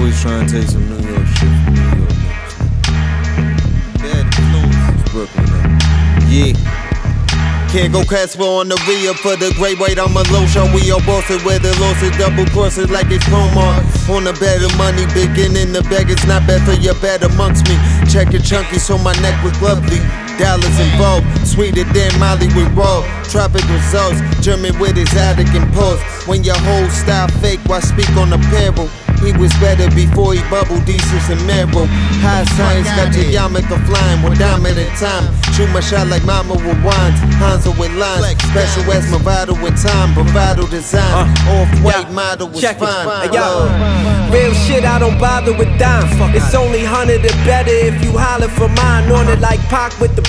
always trying to take some New York shit from New York niggas. Bad influence, Brooklyn nigga. Yeah. Can't go Casper on the rear for the great weight. I'm a low show. We all boss it where the loss is double crosses like it's promo. On the better money, beginning the bag. It's not bad for your bad amongst me. Check it chunky so my neck was lovely. Dollars involved, sweeter than Molly with raw. Tropic results, German with his attic and pulse. When your whole style fake, why speak on apparel? He was better before he bubbled Desus and Mero. High science got your yarmulke flying with diamond at time. Shoot my shot like mama with wines, Hanzo with lines. Special as Movado with time, bravado design. Off-white model was fine. Real shit, I don't bother with dimes. It's only 100 or better if you holler for mine. On it like Pac with the